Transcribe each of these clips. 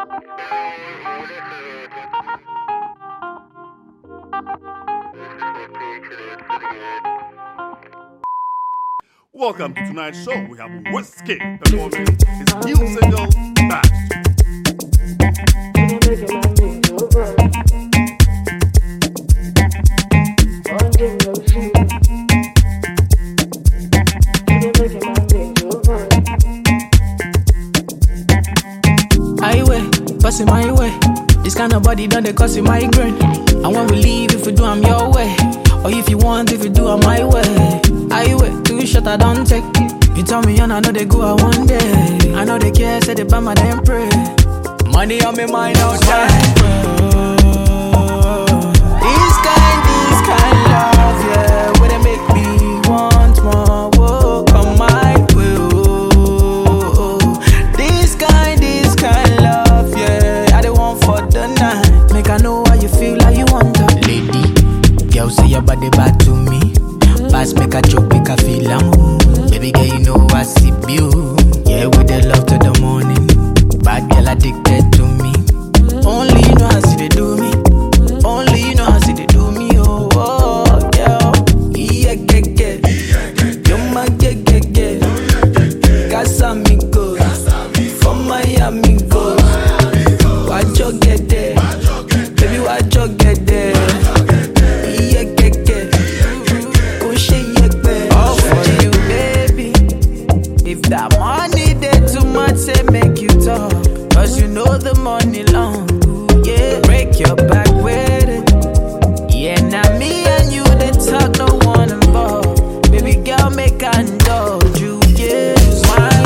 Welcome to tonight's show. We have Whiskey performing his new single, Back. Highway, passing my way. This kind of body done they cause you migraine. And when we leave, if we do, I'm your way. Or if you want, if you do, I'm my way. Highway, too short, I don't take. You tell me, and I know they go out one day. I know they care, say they buy my damn pray. Money on me mind outside. This kind love, yeah. Where they make me want more. Whoa, come my way. Oh. This kind love, yeah. I don't want for the night. Make I know how you feel, like you want to. Lady, girl, say your body bad to me. Pass, make a joke, make a feel baby girl, you know I see you. Yeah, with the love to the morning. Bad girl addicted to me. Only you know how see they do me. Only you know how see they do me. Oh, girl. Yeah, get. You're my get. Casa me go. From Miami go. Watch you get there. Baby, watch you get there. Yeah, get. If that money there too much, say make you talk. Cause you know the money long. Yeah, break your back with it. Yeah, now me and you, they talk, no one involved. Baby girl, make I indulge you. Yeah, my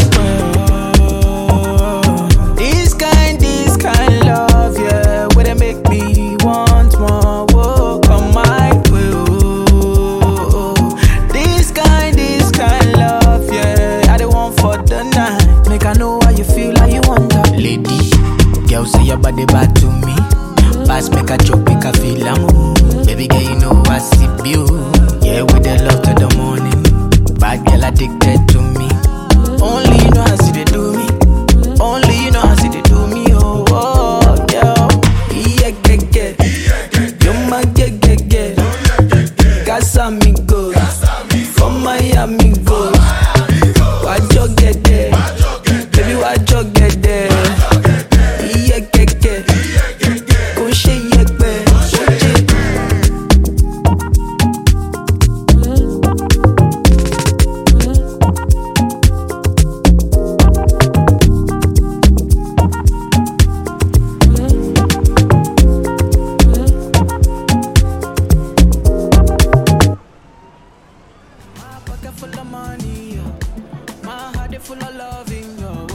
world. This kind love, yeah. Where they make me want more. Whoa, come my way. Oh. This kind love, yeah. For the night, make I know how you feel, like you want that. Lady, girl, say your body bad to me. Pass, make a joke, make a feel baby girl, you know I see you. Yeah, with the love to the morning. Bad girl addicted to me. Only you know how see they do me. Only you know how see they do me. Oh, girl. Yeah, get. You're my get. Casa me go. From Miami go. Why'd you get there? Baby, why'd you get there? Yeah, get. Go shake your bed. My pocket full of money, my heart full of loving, yo.